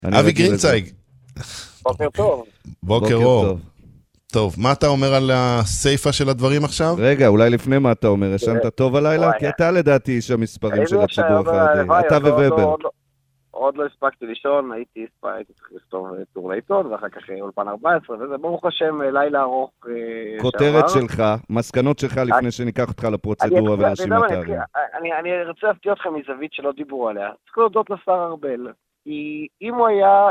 אבי גרינצייג. בוקר טוב. בוקר אור. טוב, מה אתה אומר על הסייפה של הדברים עכשיו? רגע, אולי לפני מה אתה אומר, ישנת טוב הלילה? כי אתה לדעתי איש המספרים של הציבור החרדי. אתה וובר. עוד לא הספקתי לישון, הייתי צריך לכתוב טור לעיתון, ואחר כך אולפן 14, וזה ברוך השם לילה ארוך כותרת שלך, מסקנות שלך לפני שניקח אותך לפרוצדורה ורשימת הערים. אני רוצה להפתיע אתכם מזווית שלא דיברו עליה. צריך להודות לשר ארבל. כי אם הוא היה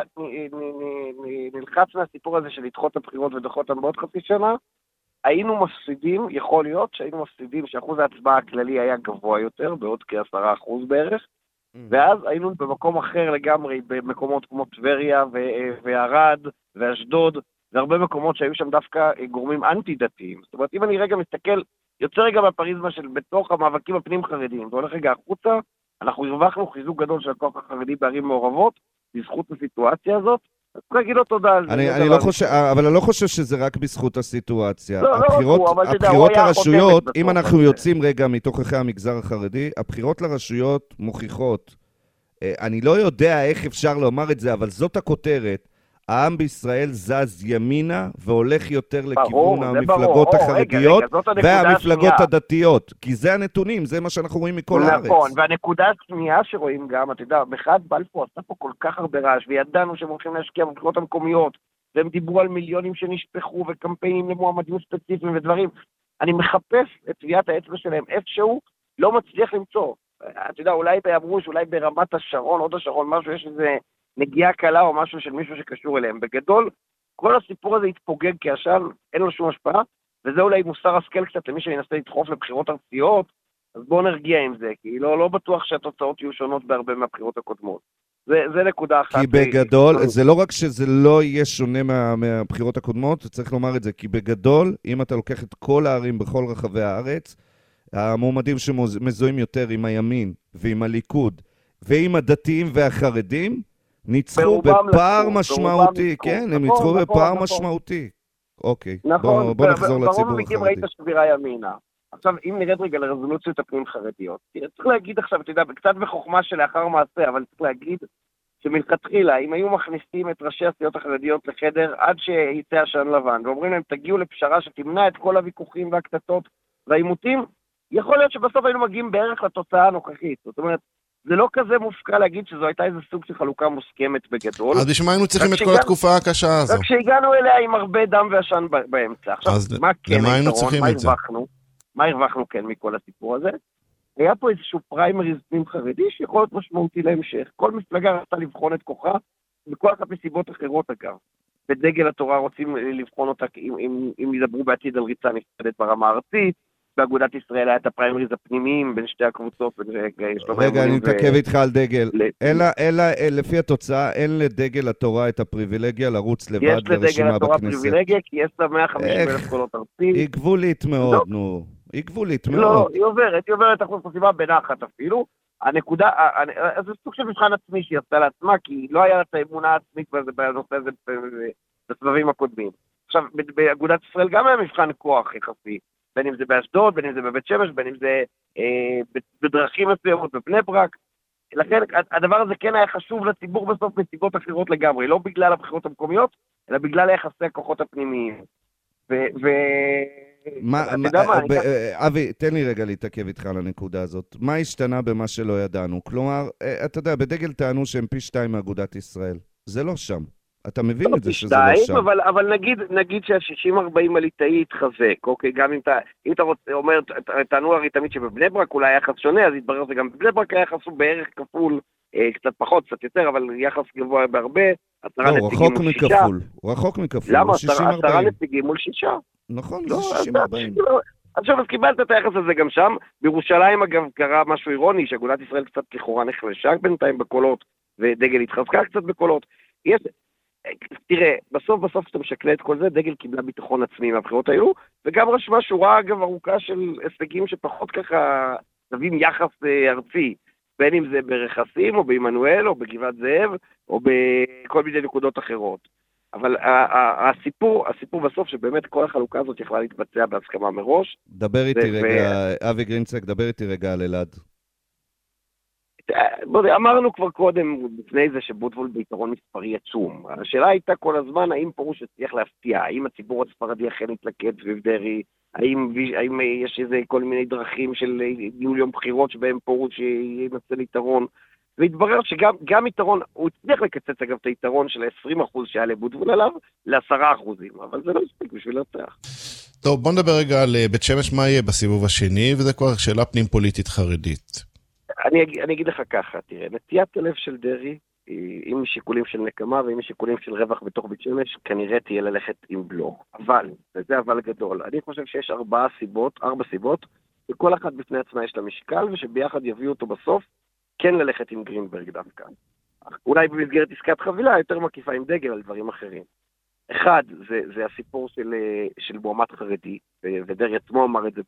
נלחץ מהסיפור הזה של לדחות הבחירות ודוחות בעוד חצי שנה, היינו מפסידים, יכול להיות שהיינו מפסידים שאחוז ההצבעה הכללי היה גבוה יותר, בעוד כ10% בערך, ואז היינו במקום אחר לגמרי, במקומות כמו טבריה וערד ואשדוד, והרבה מקומות שהיו שם דווקא גורמים אנטי-דתיים. זאת אומרת, אם אני רגע מסתכל, יוצא רגע בפריזמה של בתוך המאבקים הפנים חרדיים, והולך רגע החוצה, אנחנו הרווחנו חיזוק גדול של הכוח החרדי בערים מעורבות, בזכות הסיטואציה הזאת, אז צריך להגיד לו תודה על זה. אבל אני לא חושב שזה רק בזכות הסיטואציה. לא, הבחירות לרשויות, אם אנחנו יוצאים רגע מתוככי המגזר החרדי, הבחירות לרשויות מוכיחות, אני לא יודע איך אפשר לומר את זה, אבל זאת הכותרת, העם בישראל זז ימינה והולך יותר לכיוון המפלגות החרדיות והמפלגות הדתיות. כי זה הנתונים, זה מה שאנחנו רואים מכל הארץ. נכון, והנקודה השנייה שרואים גם, אתה יודע, מחאת בלפור עשתה פה כל כך הרבה רעש, וידענו שהם הולכים להשקיע בבחירות המקומיות, והם דיברו על מיליונים שנשפכו וקמפיינים למועמדים ספציפיים ודברים. אני מחפש את טביעת האצבע שלהם איפשהו, לא מצליח למצוא. אתה יודע, אולי באברוש, אולי ברמת השרון, עוד השרון, משהו, יש איזה נגיעה קלה או משהו של מישהו שקשור אליהם. בגדול, כל הסיפור הזה יתפוגג כעשן, אין לו שום השפעה, וזה אולי מוסר השכל קצת למי שינסה לדחוף לבחירות ארציות, אז בואו נרגיע עם זה, כי לא בטוח שהתוצאות יהיו שונות בהרבה מהבחירות הקודמות. זה נקודה אחת. כי בגדול, זה לא רק שזה לא יהיה שונה מהבחירות הקודמות, צריך לומר את זה, כי בגדול, אם אתה לוקח את כל הערים בכל רחבי הארץ, המועמדים שמזוהים יותר עם הימין ועם הליכוד ועם הדתיים והחרדים, ניצחו בפער משמעותי, כן, הם ניצחו בפער משמעותי. אוקיי, בוא נחזור לציבור החרדי. ברוב ראית שבירה ימינה. עכשיו, אם נרד רגע לרזולוציות הפנים חרדיות, צריך להגיד עכשיו, אתה יודע, קצת בחוכמה שלאחר מעשה, אבל צריך להגיד שמלכתחילה, אם היו מכניסים את ראשי הסיעות החרדיות לחדר עד שיצא עשן לבן, ואומרים להם, תגיעו לפשרה שתמנע את כל הוויכוחים והקטטות והעימותים, יכול להיות שבסוף היינו מגיעים בערך לתוצאה הנוכחית. זאת אומרת, זה לא כזה מופקע להגיד שזו הייתה איזה סוג של חלוקה מוסכמת בגדול. אז בשביל מה היינו צריכים את כל התקופה הקשה הזו? רק שהגענו אליה עם הרבה דם ועשן באמצע. עכשיו, מה כן היתרון? מה הרווחנו כן מכל הסיפור הזה? היה פה איזשהו פריימריז פנים חרדי שיכול להיות משמעותי להמשך. כל מפלגה רצתה לבחון את כוחה, וכל אחת מסיבות אחרות אגב. בדגל התורה רוצים לבחון אותה אם ידברו בעתיד על ריצה נפרדת ברמה הארצית, באגודת ישראל היה את הפריימריז הפנימיים בין שתי הקבוצות. רגע, אני מתעכב איתך על דגל. אלא לפי התוצאה, אין לדגל התורה את הפריבילגיה לרוץ לבד לרשימה בכנסת. יש לדגל התורה פריבילגיה, כי יש לה 150,000 קולות ארצית. היא גבולית מאוד, נו. היא גבולית מאוד. לא, היא עוברת אחוז חסימה בנחת אפילו. הנקודה, זה סוג של מבחן עצמי שהיא עשתה לעצמה, כי לא היה את האמונה העצמית בנושא הזה בסבבים הקודמים. עכשיו, באגודת ישראל גם היה מבחן כוח יחסי. בין אם זה באשדוד, בין אם זה בבית שמש, בין אם זה בדרכים מסוימות בבני ברק. לכן הדבר הזה כן היה חשוב לציבור בסוף מסיבות אחרות לגמרי, לא בגלל הבחירות המקומיות, אלא בגלל יחסי הכוחות הפנימיים. אבי, תן לי רגע להתעכב איתך על הנקודה הזאת. מה השתנה במה שלא ידענו? כלומר, אתה יודע, בדגל טענו שהם פי 2 מאגודת ישראל. זה לא שם. אתה מבין את זה שזה לא שם. אבל נגיד שה-60-40 הליטאי יתחזק, אוקיי? גם אם אתה אומר, טענו הרי תמיד שבבני ברק אולי יחס שונה, אז יתברר שגם בבני ברק היחס הוא בערך כפול, קצת פחות, קצת יותר, אבל יחס גבוה בהרבה, 10 נציגים מול 6. רחוק מכפול. למה? 10 נציגים מול 6. נכון, זה 60-40. עכשיו, אז קיבלת את היחס הזה גם שם. בירושלים, אגב, קרה משהו אירוני, שאגודת ישראל קצת לכאורה נחלשה בינתיים בקולות, ודגל התחזקה קצת בקולות. תראה, בסוף שאתה משקלה את כל זה, דגל קיבלה ביטחון עצמי מהבחירות האלו, וגם רשמה שורה אגב ארוכה של הישגים שפחות ככה נביאים יחס ארצי, בין אם זה ברכסים או בעמנואל או בגבעת זאב או בכל מיני נקודות אחרות. אבל הסיפור בסוף שבאמת כל החלוקה הזאת יכולה להתבצע בהסכמה מראש. דבר איתי רגע, אבי גרינצייג, דבר איתי רגע על אלעד. אמרנו כבר קודם, לפני זה שבוטבול ביתרון מספרי עצום. השאלה הייתה כל הזמן, האם פרוש הצליח להפתיע, האם הציבור הספרדי אכן התלכד סביב דרעי, האם יש איזה כל מיני דרכים של יום בחירות שבהם פרוש ינצל יתרון, והתברר שגם יתרון, הוא הצליח לקצץ אגב את היתרון של 20% שהיה לבוטבול עליו, ל10%, אבל זה לא מספיק בשביל להצליח. טוב, בוא נדבר רגע על בית שמש, מה יהיה בסיבוב השני, וזה כבר שאלה פנים פוליטית חרדית. אני אגיד לך ככה, תראה, נטיית הלב של דרעי, עם שיקולים של נקמה ועם שיקולים של רווח בתוך בית שמש, כנראה תהיה ללכת עם בלוך. אבל, וזה אבל גדול, אני חושב שיש 4 סיבות, וכל אחת בפני עצמה יש לה משקל, ושביחד יביאו אותו בסוף, כן ללכת עם גרינברג דווקא. אולי במסגרת עסקת חבילה, יותר מקיפה עם דגל על דברים אחרים. אחד, זה הסיפור של מועמד חרדי, ודרעי עצמו אמר את זה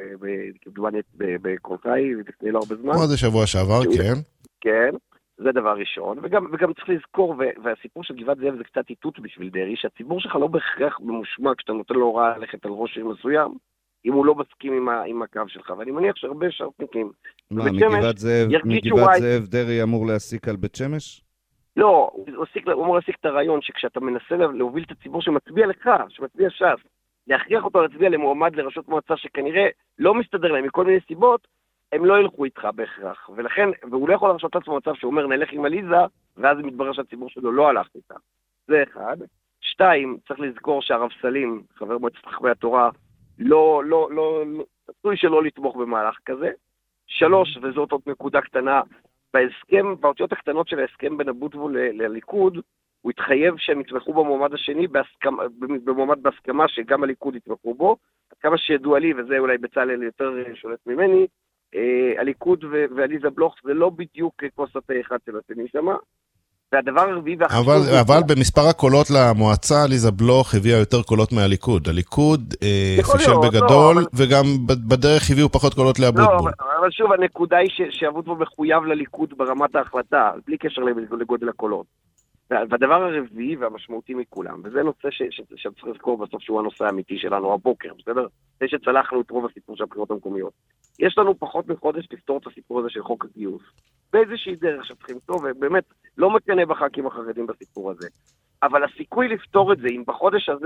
בקורקאי, לפני לא הרבה זמן. כמו זה שבוע שעבר, כן. כן, זה דבר ראשון, וגם צריך לזכור, והסיפור של גבעת זאב זה קצת איתות בשביל דרעי, שהציבור שלך לא בהכרח ממושמע כשאתה נותן לו הוראה ללכת על ראש עיר מסוים, אם הוא לא מסכים עם הקו שלך, ואני מניח שהרבה שרפניקים. מה, מגבעת זאב דרעי אמור להסיק על בית שמש? לא, הוא אמור להסיק את הרעיון שכשאתה מנסה להוביל את הציבור שמצביע לך, שמצביע ש"ס, להכריח אותו להצביע למועמד לראשות מועצה שכנראה לא מסתדר להם מכל מיני סיבות, הם לא ילכו איתך בהכרח. ולכן, והוא לא יכול לרשות לעצמו מצב שאומר נלך עם עליזה, ואז מתברר שהציבור שלו לא הלך איתה. זה אחד. 2, צריך לזכור שהרב סלים, חבר מועצת חכמי התורה, לא, עשוי שלא לתמוך במהלך כזה. 3, וזאת עוד נקודה קטנה, באותיות הקטנות של ההסכם בין הבוטבול לליכוד, הוא התחייב שהם יתמכו במועמד השני, במועמד בהסכמה שגם הליכוד יתמכו בו, כמה שידוע לי, וזה אולי בצלאל יותר שולט ממני, הליכוד ועליזה בלוך זה לא בדיוק כוס התה אחד של השני שמה, והדבר הרביעי אבל במספר הקולות למועצה, עליזה בלוך הביאה יותר קולות מהליכוד. הליכוד פישל בגדול, וגם בדרך הביאו פחות קולות לאבוטבול. לא, אבל שוב, הנקודה היא שאבוטבול מחויב לליכוד ברמת ההחלטה, בלי קשר לגודל הקולות. והדבר הרביעי והמשמעותי מכולם, וזה נושא שצריך לזכור בסוף שהוא הנושא האמיתי שלנו הבוקר, בסדר? זה שצלחנו את רוב הסיפור של הבחירות המקומיות. יש לנו פחות מחודש לפתור את הסיפור הזה של חוק הגיוס. באיזושהי דרך שצריכים טוב, ובאמת לא מקנה בח"כים החרדים בסיפור הזה. אבל הסיכוי לפתור את זה, אם בחודש הזה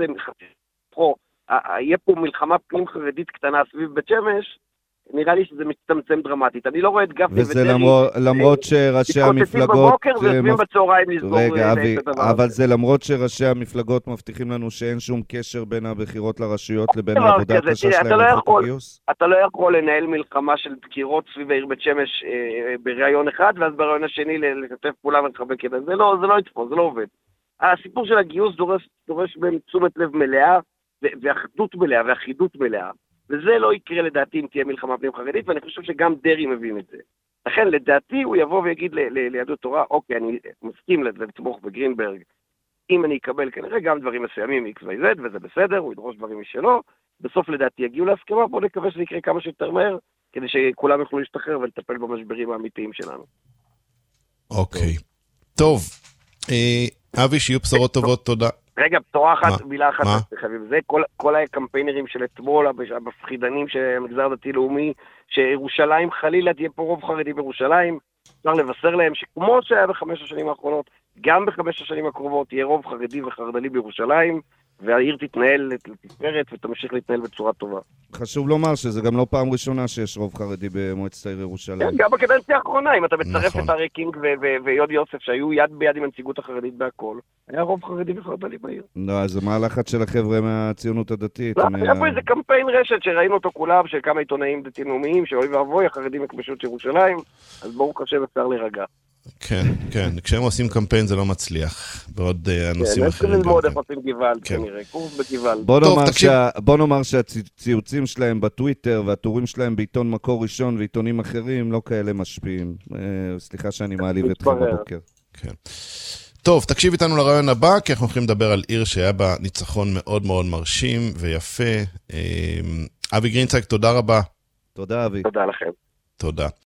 יהיה פה מלחמה פנים חרדית קטנה סביב בית שמש, נראה לי שזה מצטמצם דרמטית. אני לא רואה את גפני וזה למרות שראשי המפלגות... רגע, אבי, אבל זה למרות שראשי המפלגות מבטיחים לנו שאין שום קשר בין הבחירות לרשויות לבין העבודה הקשה שלהם בחוק הגיוס? אתה לא יכול לנהל מלחמה של דקירות סביב העיר בית שמש ברעיון אחד, ואז ברעיון השני לשתף פעולה ולחבק ידיים. זה לא יתפוס, זה לא עובד. הסיפור של הגיוס דורש תשומת לב מלאה, ואחדות מלאה, ואחידות מלאה. וזה לא יקרה לדעתי אם תהיה מלחמה פנים חרדית, ואני חושב שגם דרעי מבין את זה. לכן לדעתי הוא יבוא ויגיד ליהדות התורה, אוקיי, אני מסכים לתמוך בגרינברג, אם אני אקבל כנראה גם דברים מסוימים XYZ, וזה בסדר, הוא ידרוש דברים משלו, בסוף לדעתי יגיעו להסכמה, בוא נקווה שזה יקרה כמה שיותר מהר, כדי שכולם יוכלו להשתחרר ולטפל במשברים האמיתיים שלנו. אוקיי. טוב. אבי, שיהיו בשורות טובות, תודה. רגע, בשורה אחת, מילה אחת, זה כל הקמפיינרים של אתמול, המפחידנים של המגזר דתי-לאומי, שירושלים חלילה תהיה פה רוב חרדי בירושלים, אפשר לבשר להם שכמו שהיה ב5 השנים האחרונות, גם ב5 השנים הקרובות תהיה רוב חרדי וחרד"לי בירושלים, והעיר תתנהל לתפארת ותמשיך להתנהל בצורה טובה. חשוב לומר שזה גם לא פעם ראשונה שיש רוב חרדי במועצת העיר ירושלים. גם בקדנציה האחרונה, אם אתה מצרף את ארי קינג ויוד יוסף, שהיו יד ביד עם הנציגות החרדית בהכל, היה רוב חרדי וחרד"לי בעיר. לא, אז זה מהלחץ של החבר'ה מהציונות הדתית. היה פה איזה קמפיין רשת שראינו אותו כולם, של כמה עיתונאים דתיים-לאומיים, שאוי ואבוי, החרדים יכבשו את ירושלים, אז ברוך השם אפשר להירגע. כן, כן. כשהם עושים קמפיין זה לא מצליח. בעוד הנושאים אחרים. כן, ללמוד איך עושים גוואלד, כנראה. קורס בגוואלד. בוא נאמר שהציוצים שלהם בטוויטר והטורים שלהם בעיתון מקור ראשון ועיתונים אחרים לא כאלה משפיעים. סליחה שאני מעליב אתכם בבוקר. כן. טוב, תקשיב איתנו לרעיון הבא, כי אנחנו הולכים לדבר על עיר שהיה בה ניצחון מאוד מאוד מרשים ויפה. אבי גרינצייג, תודה רבה. תודה, אבי. תודה לכם. תודה.